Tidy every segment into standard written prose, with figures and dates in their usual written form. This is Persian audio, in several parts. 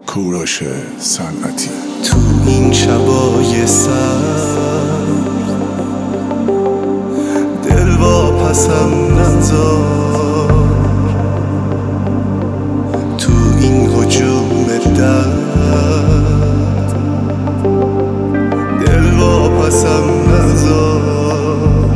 کوروش صنعتی. تو این شبای سرد دل واپسم نذار، تو این هجوم درد دل واپسم نذار،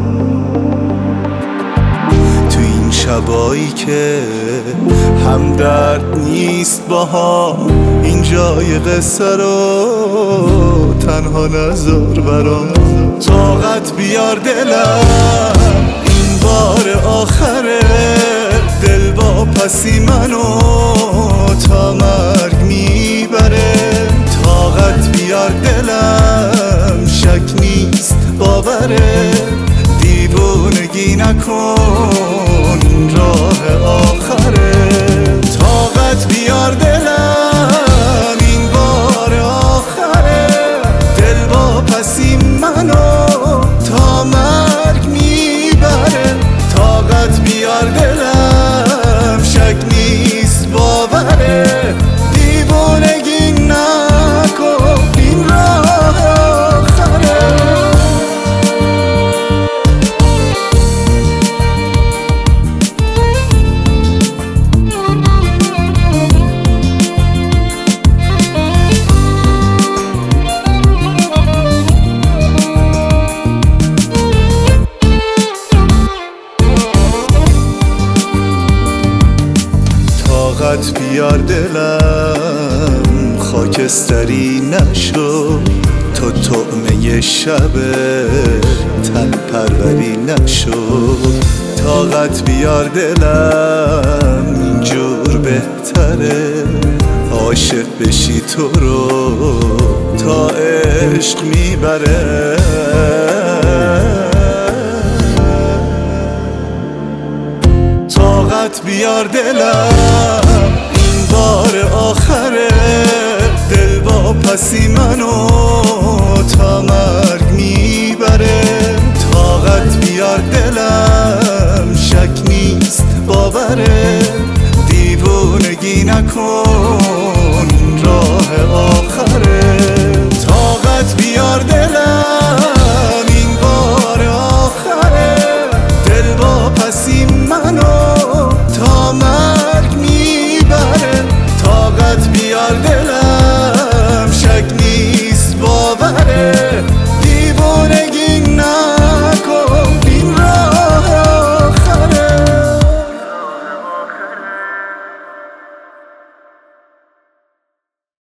تو این شبایی که هم درد نیست با هم، این جای قصه رو تنها نذار برام. طاقت بیار دلم این بار آخره، دل واپسی منو تا مرگ میبره. طاقت بیار دلم شک نیست باوره، دیوونگی نکن این راه آخره. طاقت بیار دلم این بار آخره، دل واپسی منو تا مرگ میبره. طاقت بیار دلم شک نیست باوره، دیوونگی نکن این راه آخره. طاقت بیار دلم خاکستری نشو، تو طعمه شب تن پروری نشو. طاقت بیار دلم اینجور بهتره، عاشق بشی تو رو تا عشق میبره. طاقت بیار دلم این بار آخره، دل واپسی منو تا مرگ میبره. طاقت بیار دلم شک نیست باوره، دیوونگی نکن